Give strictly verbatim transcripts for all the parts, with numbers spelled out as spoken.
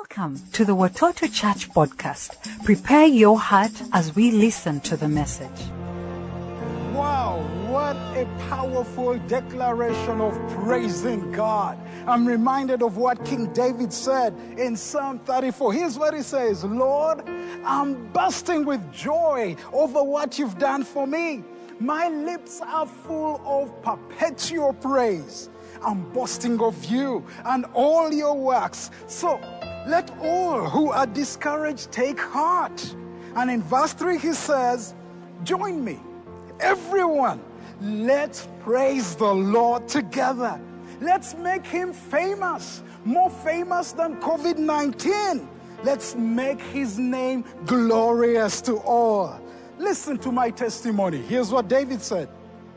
Welcome to the Watoto Church podcast. Prepare your heart as we listen to the message. Wow, what a powerful declaration of praising God. I'm reminded of what King David said in Psalm thirty-four. Here's what he says: Lord, I'm bursting with joy over what you've done for me. My lips are full of perpetual praise. I'm boasting of you and all your works. So let all who are discouraged take heart. And in verse three he says, join me, everyone, let's praise the Lord together. Let's make him famous, more famous than covid nineteen. Let's make his name glorious to all. Listen to my testimony. Here's what David said.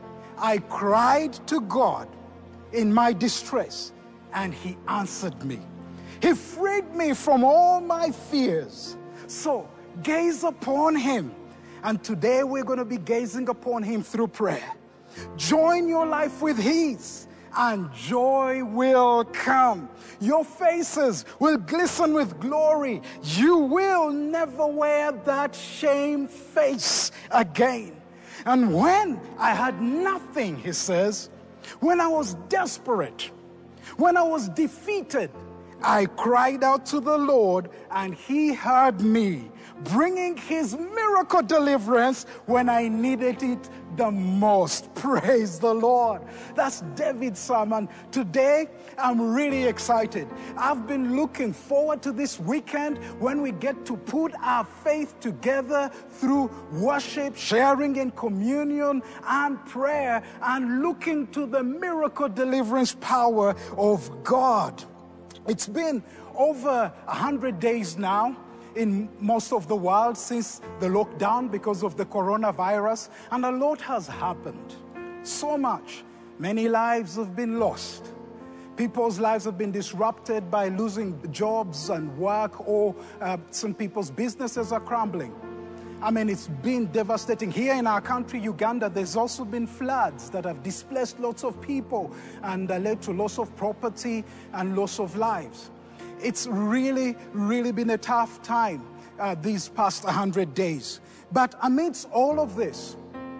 I cried to God in my distress, and he answered me. He freed me from all my fears. So gaze upon him. And today we're going to be gazing upon him through prayer. Join your life with his, and joy will come. Your faces will glisten with glory. You will never wear that shame face again. And when I had nothing, he says, when I was desperate, when I was defeated, I cried out to the Lord, and he heard me, bringing his miracle deliverance when I needed it the most. Praise the Lord. That's David's sermon. Today, I'm really excited. I've been looking forward to this weekend when we get to put our faith together through worship, sharing in communion, and prayer, and looking to the miracle deliverance power of God. It's been over a hundred days now in most of the world since the lockdown because of the coronavirus, and a lot has happened. So much. Many lives have been lost. People's lives have been disrupted by losing jobs and work, or uh, some people's businesses are crumbling. I mean, it's been devastating. Here in our country, Uganda, there's also been floods that have displaced lots of people and uh, led to loss of property and loss of lives. It's really, really been a tough time uh, these past one hundred days. But amidst all of this,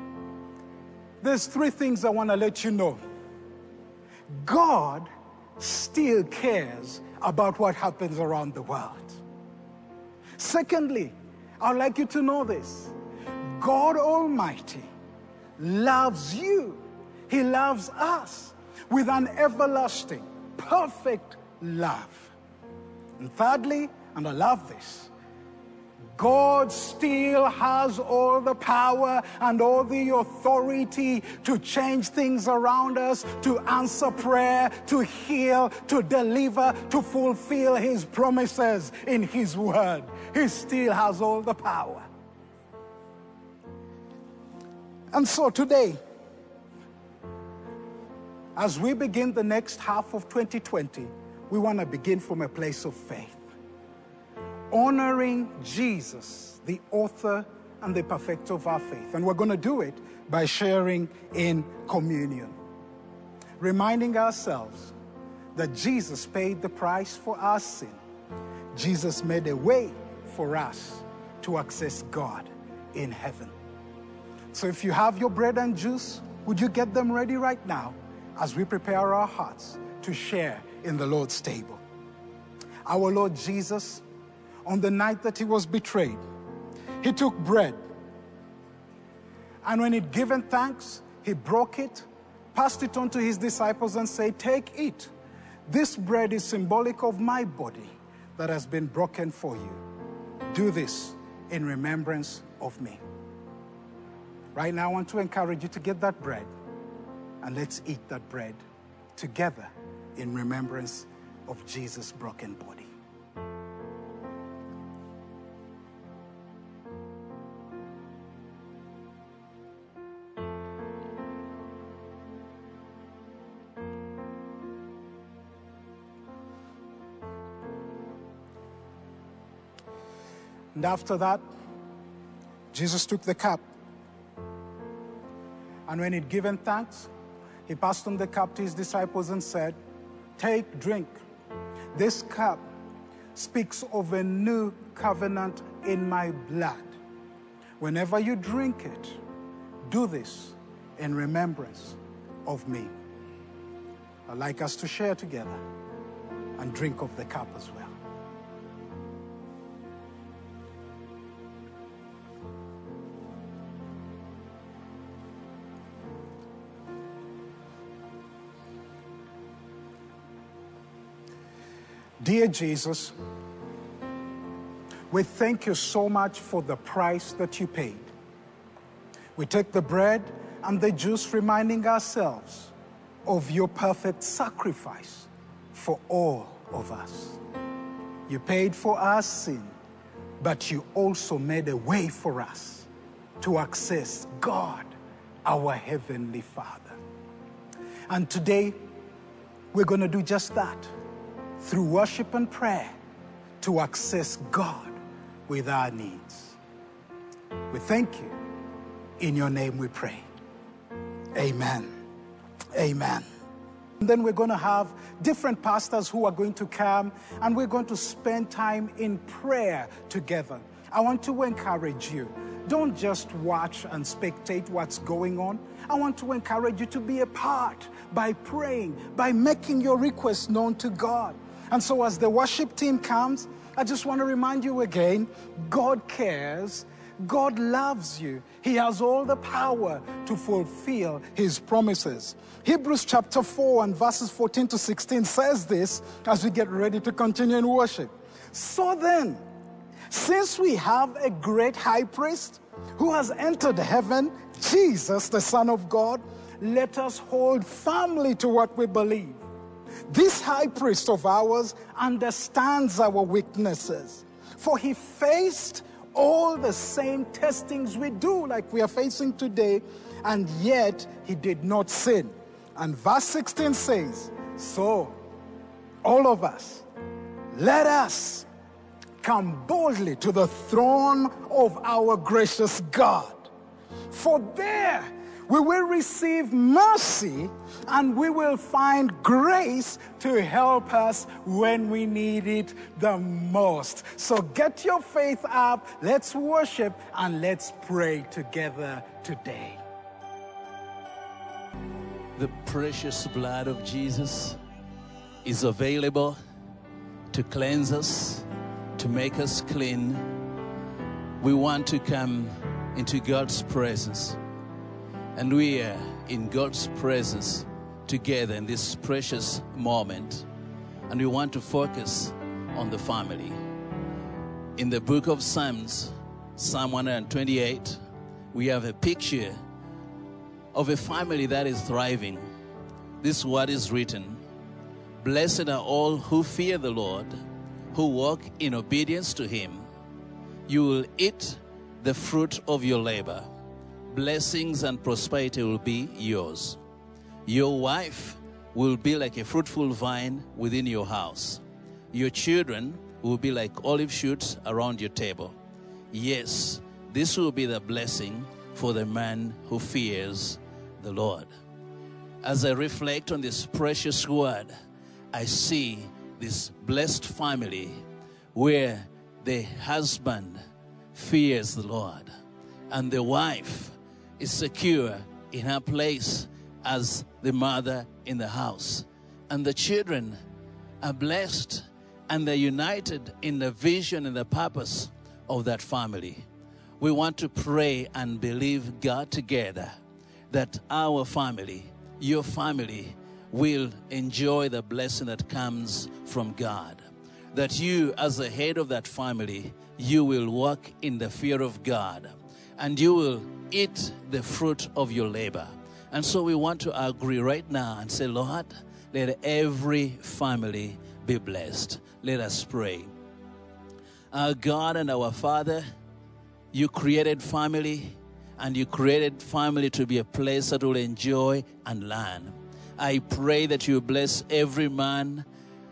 there's three things I want to let you know. God still cares about what happens around the world. Secondly, I'd like you to know this. God Almighty loves you. He loves us with an everlasting, perfect love. And thirdly, and I love this, God still has all the power and all the authority to change things around us, to answer prayer, to heal, to deliver, to fulfill his promises in his word. He still has all the power. And so today, as we begin the next half of twenty twenty, we want to begin from a place of faith, honoring Jesus, the author and the perfecter of our faith. And we're going to do it by sharing in communion, reminding ourselves that Jesus paid the price for our sin. Jesus made a way for us to access God in heaven. So if you have your bread and juice, would you get them ready right now as we prepare our hearts to share in the Lord's table? Our Lord Jesus, on the night that he was betrayed, he took bread, and when he'd given thanks, he broke it, passed it on to his disciples, and said, take, eat. This bread is symbolic of my body that has been broken for you. Do this in remembrance of me. Right now, I want to encourage you to get that bread, and let's eat that bread together in remembrance of Jesus' broken body. And after that, Jesus took the cup. And when he'd given thanks, he passed on the cup to his disciples and said, take, drink. This cup speaks of a new covenant in my blood. Whenever you drink it, do this in remembrance of me. I'd like us to share together and drink of the cup as well. Dear Jesus, we thank you so much for the price that you paid. We take the bread and the juice, reminding ourselves of your perfect sacrifice for all of us. You paid for our sin, but you also made a way for us to access God, our Heavenly Father. And today, we're going to do just that, through worship and prayer, to access God with our needs. We thank you. In your name we pray. Amen. Amen. And then we're going to have different pastors who are going to come, and we're going to spend time in prayer together. I want to encourage you. Don't just watch and spectate what's going on. I want to encourage you to be a part by praying, by making your requests known to God. And so as the worship team comes, I just want to remind you again, God cares. God loves you. He has all the power to fulfill his promises. Hebrews chapter four and verses fourteen to sixteen says this as we get ready to continue in worship. So then, since we have a great high priest who has entered heaven, Jesus, the Son of God, let us hold firmly to what we believe. This high priest of ours understands our weaknesses, for he faced all the same testings we do, like we are facing today, and yet he did not sin. And verse sixteen says, so all of us, let us come boldly to the throne of our gracious God, for there we will receive mercy and we will find grace to help us when we need it the most. So get your faith up, let's worship, and let's pray together today. The precious blood of Jesus is available to cleanse us, to make us clean. We want to come into God's presence. And we are in God's presence together in this precious moment. And we want to focus on the family. In the book of Psalms, Psalm one twenty-eight, we have a picture of a family that is thriving. This word is written, blessed are all who fear the Lord, who walk in obedience to him. You will eat the fruit of your labor. Blessings and prosperity will be yours. Your wife will be like a fruitful vine within your house. Your children will be like olive shoots around your table. Yes, this will be the blessing for the man who fears the Lord. As I reflect on this precious word, I see this blessed family where the husband fears the Lord and the wife is secure in her place as the mother in the house. And the children are blessed and they're united in the vision and the purpose of that family. We want to pray and believe God together that our family, your family, will enjoy the blessing that comes from God. That you, as the head of that family, you will walk in the fear of God and you will eat the fruit of your labor. And so we want to agree right now and say, Lord, let every family be blessed. Let us pray. Our God and our Father, you created family, and you created family to be a place that will enjoy and learn. I pray that you bless every man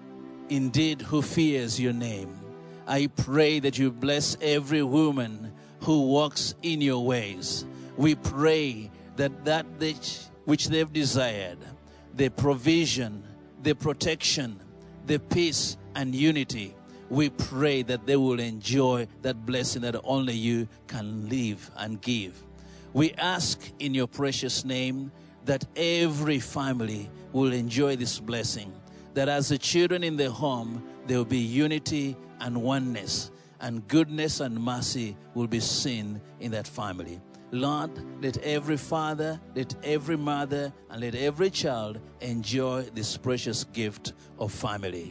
indeed who fears your name. I pray that you bless every woman who walks in your ways. We pray that that which they've desired, the provision, the protection, the peace and unity We pray that they will enjoy that blessing that only you can live and give. We ask in your precious name that every family will enjoy this blessing, that as the children in the home, there will be unity and oneness, and goodness and mercy will be seen in that family. Lord, let every father, let every mother, and let every child enjoy this precious gift of family.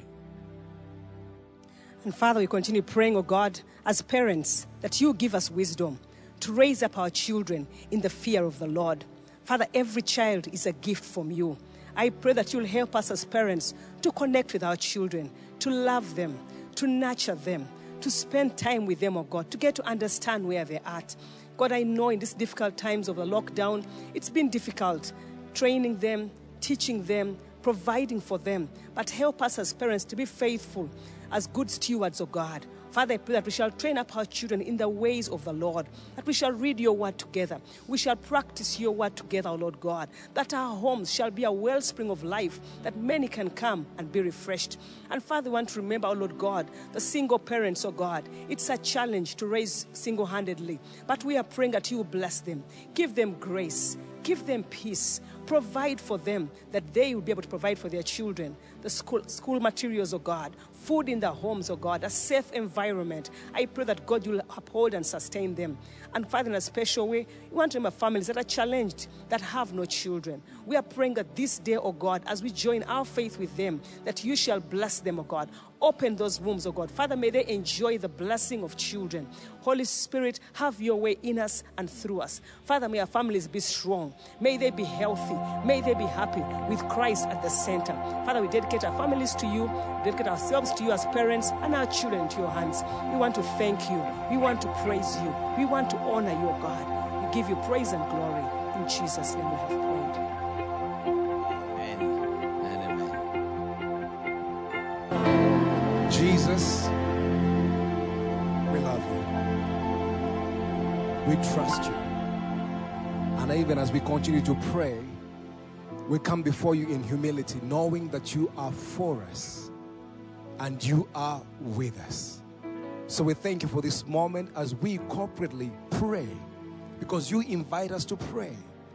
And Father, we continue praying, oh God, as parents, that you give us wisdom to raise up our children in the fear of the Lord. Father, every child is a gift from you. I pray that you'll help us as parents to connect with our children, to love them, to nurture them, to spend time with them, oh God, to get to understand where they're at. God, I know in these difficult times of the lockdown, it's been difficult training them, teaching them, providing for them. But help us as parents to be faithful as good stewards of God. Father, I pray that we shall train up our children in the ways of the Lord, that we shall read your word together. We shall practice your word together, O Lord God, that our homes shall be a wellspring of life, that many can come and be refreshed. And Father, we want to remember, O Lord God, the single parents, O God. It's a challenge to raise single-handedly, but we are praying that you will bless them, give them grace, give them peace, provide for them, that they will be able to provide for their children, the school, school materials, oh God, food in their homes, oh God, a safe environment. I pray that God will uphold and sustain them. And Father, in a special way, we want to remember families that are challenged, that have no children. We are praying that this day, oh God, as we join our faith with them, that you shall bless them, oh God. Open those wombs, oh God. Father, may they enjoy the blessing of children. Holy Spirit, have your way in us and through us. Father, may our families be strong. May they be healthy. May they be happy with Christ at the center. Father, we dedicate our families to you, dedicate ourselves to you as parents, and our children into your hands. We want to thank you. We want to praise you. We want to honor you, oh God. We give you praise and glory. In Jesus' name we have prayed. Jesus, we love you. We trust you. And even as we continue to pray, we come before you in humility, knowing that you are for us and you are with us. So we thank you for this moment as we corporately pray, because you invite us to pray.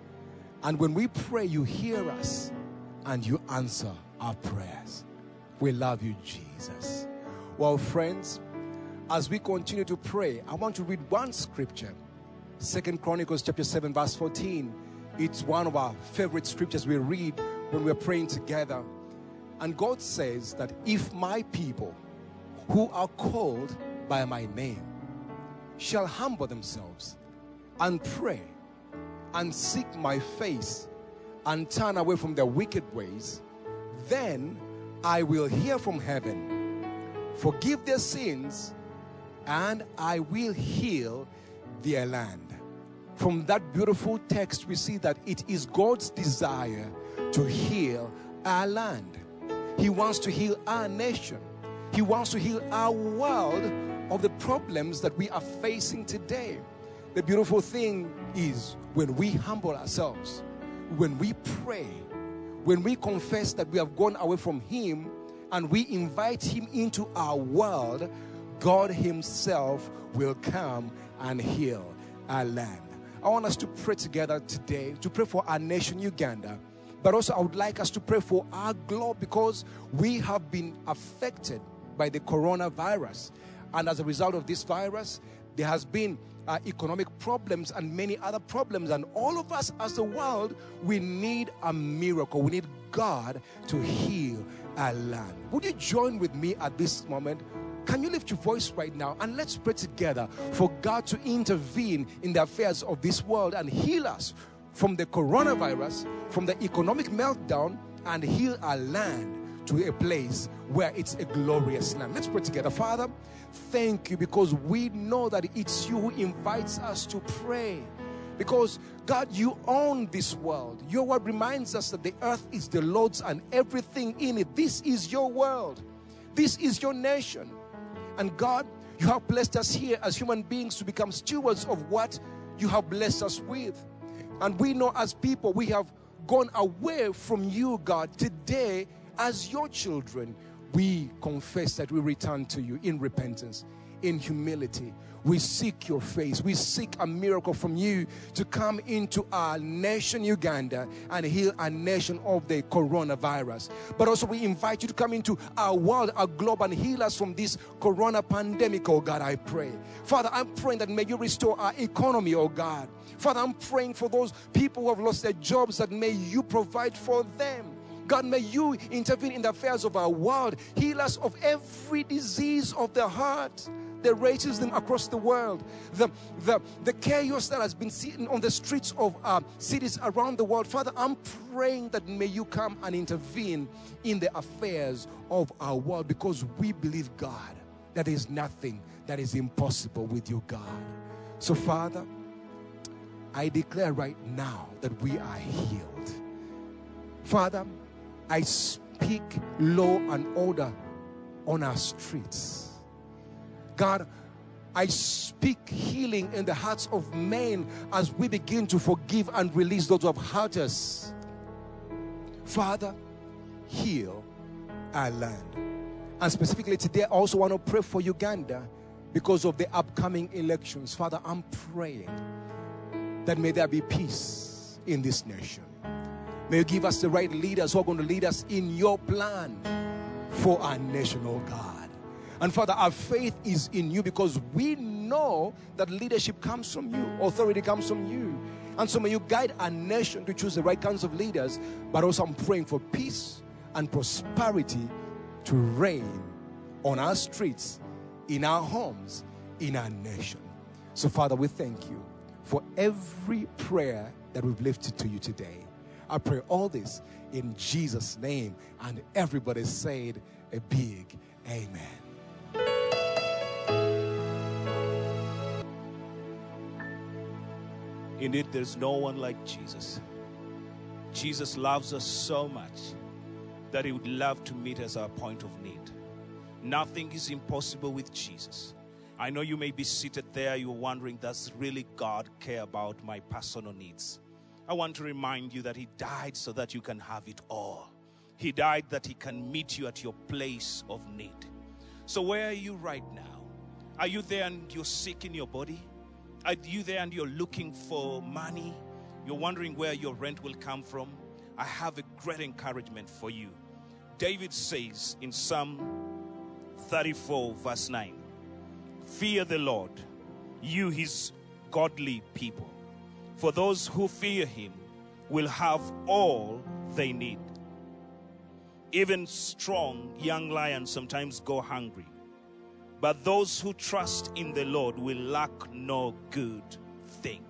And when we pray, you hear us and you answer our prayers. We love you, Jesus. Well, friends, as we continue to pray, I want to read one scripture. Second Chronicles chapter seven, verse fourteen. It's one of our favorite scriptures we read when we're praying together. And God says that if my people who are called by my name shall humble themselves and pray and seek my face and turn away from their wicked ways, then I will hear from heaven, forgive their sins, and I will heal their land. From that beautiful text, we see that it is God's desire to heal our land. He wants to heal our nation. He wants to heal our world of the problems that we are facing today. The beautiful thing is when we humble ourselves, when we pray, when we confess that we have gone away from Him and we invite Him into our world, God Himself will come and heal our land. I want us to pray together today, to pray for our nation, Uganda. But also I would like us to pray for our globe, because we have been affected by the coronavirus. And as a result of this virus, there has been uh, economic problems and many other problems. And all of us as a world, we need a miracle. We need God to heal our land. Would you join with me at this moment? Can you lift your voice right now and let's pray together for God to intervene in the affairs of this world and heal us from the coronavirus, from the economic meltdown, and heal our land to a place where it's a glorious land. Let's pray together. Father, thank you, because we know that it's you who invites us to pray. Because God, you own this world. Your word reminds us that the earth is the Lord's and everything in it. This is your world. This is your nation. And God, you have blessed us here as human beings to become stewards of what you have blessed us with. And we know as people, we have gone away from you, God. Today, as your children, we confess that we return to you in repentance, in humility. We seek your face. We seek a miracle from you to come into our nation, Uganda, and heal our nation of the coronavirus. But also we invite you to come into our world, our globe, and heal us from this corona pandemic, oh God, I pray. Father, I'm praying that may you restore our economy, oh God. Father, I'm praying for those people who have lost their jobs, that may you provide for them. God, may you intervene in the affairs of our world. Heal us of every disease of the heart, the racism across the world, the, the, the chaos that has been seen on the streets of uh, cities around the world. Father, I'm praying that may you come and intervene in the affairs of our world, because we believe, God, that there is nothing that is impossible with you, God. So, Father, I declare right now that we are healed. Father, I speak law and order on our streets. God, I speak healing in the hearts of men as we begin to forgive and release those who have hurt us. Father, heal our land. And specifically today, I also want to pray for Uganda because of the upcoming elections. Father, I'm praying that may there be peace in this nation. May you give us the right leaders who are going to lead us in your plan for our nation, oh God. And Father, our faith is in you, because we know that leadership comes from you, authority comes from you. And so may you guide our nation to choose the right kinds of leaders. But also I'm praying for peace and prosperity to reign on our streets, in our homes, in our nation. So Father, we thank you for every prayer that we've lifted to you today. I pray all this in Jesus' name. And everybody said a big amen. Indeed, there's no one like Jesus. Jesus loves us so much that he would love to meet us at our point of need. Nothing is impossible with Jesus. I know you may be seated there, you're wondering, does really God care about my personal needs? I want to remind you that he died so that you can have it all. He died that he can meet you at your place of need. So where are you right now? Are you there and you're sick in your body? Are you there and you're looking for money? You're wondering where your rent will come from? I have a great encouragement for you. David says in Psalm thirty-four verse nine, "Fear the Lord, you his godly people. For those who fear him will have all they need." Even strong young lions sometimes go hungry, but those who trust in the Lord will lack no good thing.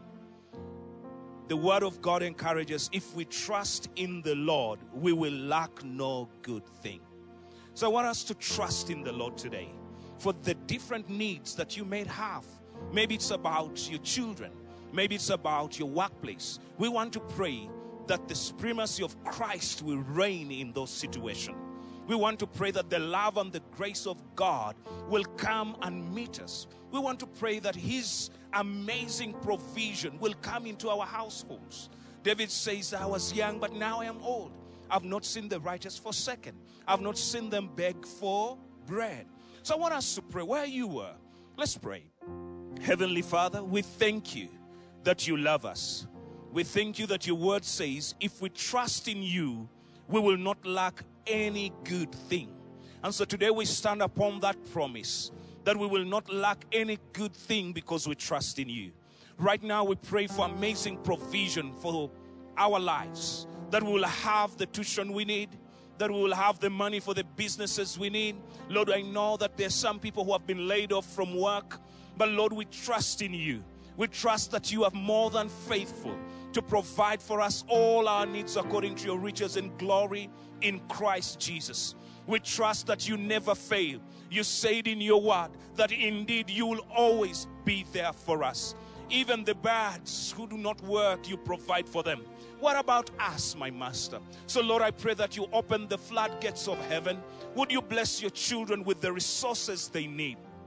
The word of God encourages, if we trust in the Lord, we will lack no good thing. So I want us to trust in the Lord today for the different needs that you may have. Maybe it's about your children. Maybe it's about your workplace. We want to pray that the supremacy of Christ will reign in those situations. We want to pray that the love and the grace of God will come and meet us. We want to pray that his amazing provision will come into our households. David says, I was young, but now I am old. I've not seen the righteous forsaken. I've not seen them beg for bread. So I want us to pray where you were. Let's pray. Heavenly Father, we thank you that you love us. We thank you that your word says, if we trust in you, we will not lack any good thing. And so today we stand upon that promise that we will not lack any good thing because we trust in you. Right now we pray for amazing provision for our lives, that we will have the tuition we need, that we will have the money for the businesses we need. Lord, I know that there's some people who have been laid off from work, but Lord, we trust in you. We trust that you are more than faithful to provide for us all our needs according to your riches and glory in Christ Jesus. We trust that you never fail. You said in your word that indeed you will always be there for us. Even the birds who do not work, you provide for them. What about us, my master? So Lord, I pray that you open the floodgates of heaven. Would you bless your children with the resources they need?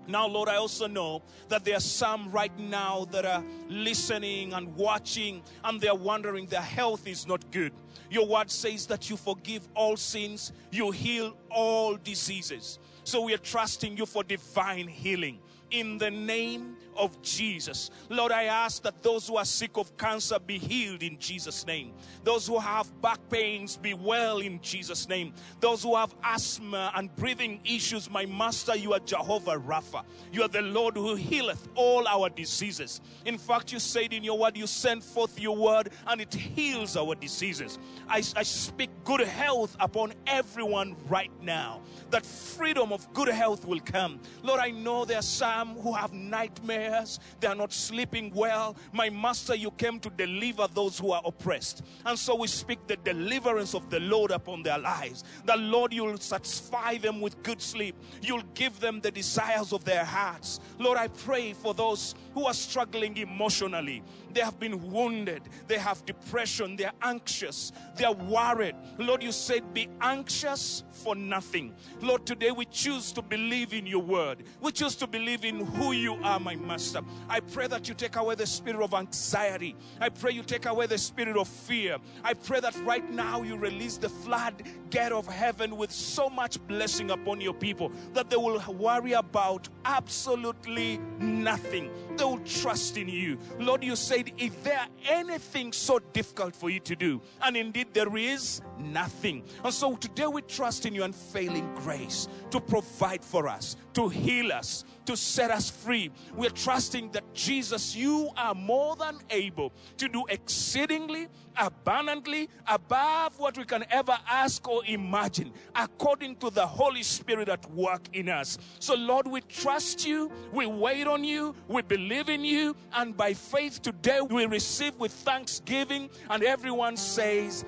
Now, Lord, I also know that there are some right now that are listening and watching, and they're wondering their health is not good. Your word says that you forgive all sins, you heal all diseases. So we are trusting you for divine healing in the name of Jesus. Lord, I ask that those who are sick of cancer be healed in Jesus' name. Those who have back pains be well in Jesus' name. Those who have asthma and breathing issues, my Master, you are Jehovah Rapha. You are the Lord who healeth all our diseases. In fact, you said in your word, you send forth your word and it heals our diseases. I, I speak good health upon everyone right now, that freedom of good health will come. Lord, I know there are some who have nightmares, they are not sleeping well. My Master, you came to deliver those who are oppressed. And so we speak the deliverance of the Lord upon their lives. That, Lord, you'll satisfy them with good sleep. You'll give them the desires of their hearts. Lord, I pray for those who are struggling emotionally. They have been wounded. They have depression. They are anxious. They are worried. Lord, you said, be anxious for nothing. Lord, today we choose to believe in your word. We choose to believe in who you are, my Master. I pray that you take away the spirit of anxiety. I pray you take away the spirit of fear. I pray that right now you release the floodgate of heaven with so much blessing upon your people that they will worry about absolutely nothing. They will trust in you. Lord, you said, is there anything so difficult for you to do? And indeed there is nothing. And so today we trust in your unfailing grace to provide for us, to heal us, to set us free. We're trusting that, Jesus, you are more than able to do exceedingly, abundantly, above what we can ever ask or imagine, according to the Holy Spirit at work in us. So, Lord, we trust you, we wait on you, we believe in you, and by faith today we receive with thanksgiving, and everyone says,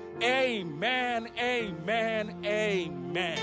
amen, amen, amen.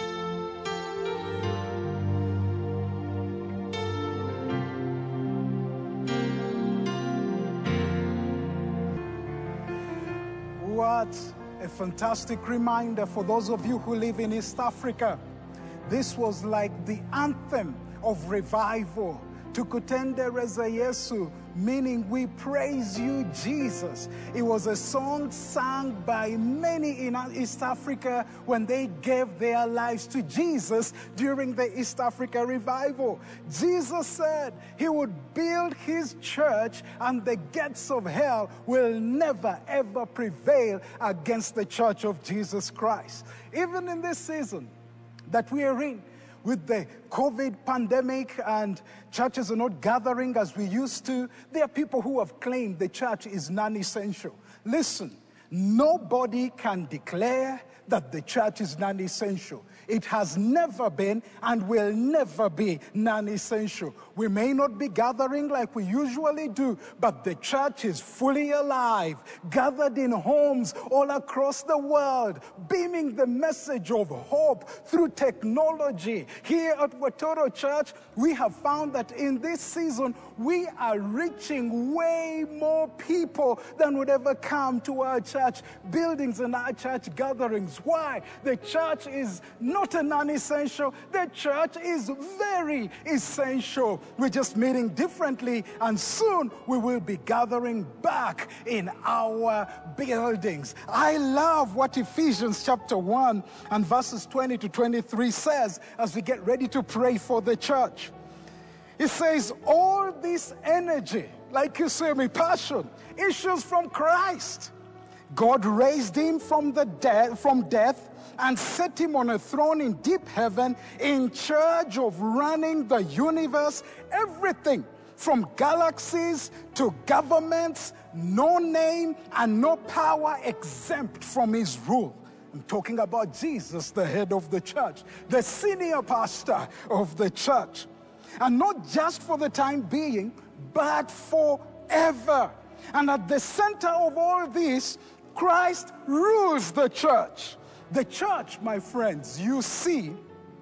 What a fantastic reminder for those of you who live in East Africa. This was like the anthem of revival. Tukutende reza Yesu, meaning we praise you, Jesus. It was a song sung by many in East Africa when they gave their lives to Jesus during the East Africa revival. Jesus said he would build his church and the gates of hell will never ever prevail against the church of Jesus Christ. Even in this season that we are in, with the COVID pandemic and churches are not gathering as we used to, there are people who have claimed the church is non-essential. Listen, nobody can declare that the church is non-essential. It has never been and will never be non-essential. We may not be gathering like we usually do, but the church is fully alive, gathered in homes all across the world, beaming the message of hope through technology. Here at Watoro Church, we have found that in this season, we are reaching way more people than would ever come to our church buildings and our church gatherings. Why? The church is not a non-essential. The church is very essential. We're just meeting differently, and soon we will be gathering back in our buildings. I love what Ephesians chapter one and verses twenty to twenty-three says as we get ready to pray for the church. It says, all this energy, like you say, me passion, issues from Christ. God raised him from the death, from death and set him on a throne in deep heaven, in charge of running the universe, everything from galaxies to governments, no name and no power exempt from his rule. I'm talking about Jesus, the head of the church, the senior pastor of the church. And not just for the time being, but forever. And at the center of all this, Christ rules the church. The church, my friends, you see,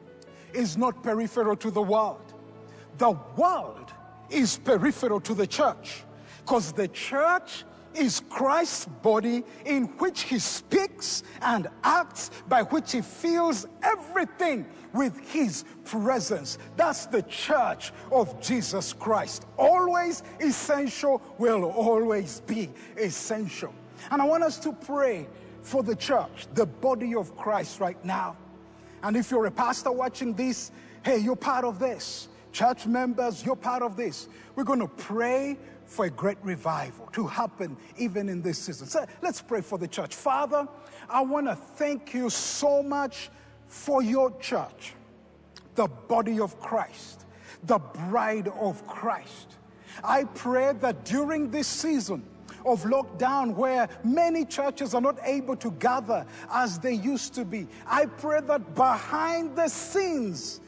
is not peripheral to the world. The world is peripheral to the church, because the church is Christ's body, in which he speaks and acts, by which he fills everything with his presence. That's the church of Jesus Christ. Always essential, will always be essential. And I want us to pray for the church, the body of Christ right now. And if you're a pastor watching this, hey, you're part of this. Church members, you're part of this. We're going to pray for a great revival to happen even in this season. So let's pray for the church. Father, I want to thank you so much for your church, the body of Christ, the bride of Christ. I pray that during this season of lockdown, where many churches are not able to gather as they used to be, I pray that behind the scenes,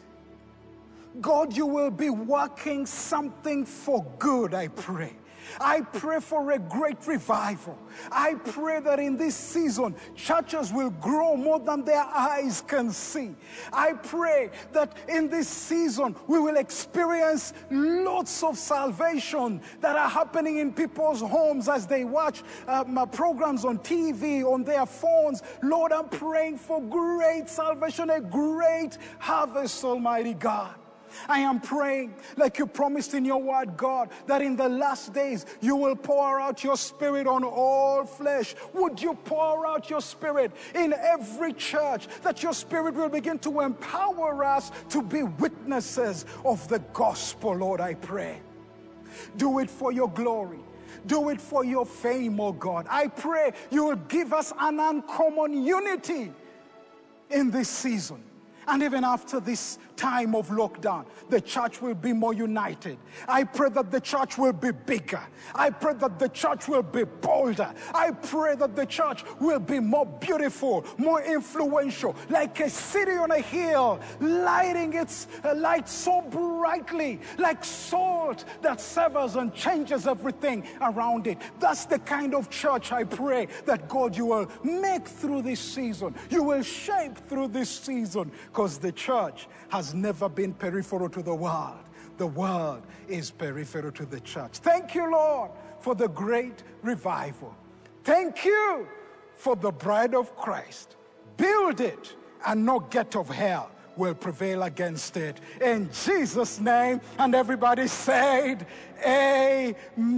God, you will be working something for good, I pray. I pray for a great revival. I pray that in this season, churches will grow more than their eyes can see. I pray that in this season, we will experience lots of salvation that are happening in people's homes as they watch um, programs on T V, on their phones. Lord, I'm praying for great salvation, a great harvest, Almighty God. I am praying, like you promised in your word, God, that in the last days you will pour out your spirit on all flesh. Would you pour out your spirit in every church, that your spirit will begin to empower us to be witnesses of the gospel, Lord, I pray. Do it for your glory. Do it for your fame, oh God. I pray you will give us an uncommon unity in this season. And even after this time of lockdown, the church will be more united. I pray that the church will be bigger. I pray that the church will be bolder. I pray that the church will be more beautiful, more influential, like a city on a hill, lighting its light so brightly, like salt that severs and changes everything around it. That's the kind of church I pray that God, you will make through this season. You will shape through this season, because the church has never been peripheral to the world. The world is peripheral to the church. Thank you, Lord, for the great revival. Thank you for the bride of Christ. Build it, and no gate of hell will prevail against it. In Jesus' name, and everybody said, amen,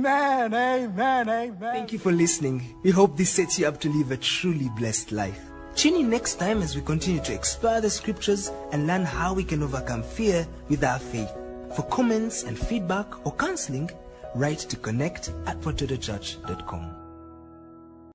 amen, amen. Thank you for listening. We hope this sets you up to live a truly blessed life. Tune in next time as we continue to explore the scriptures and learn how we can overcome fear with our faith. For comments and feedback or counseling, write to connect at potato church dot com.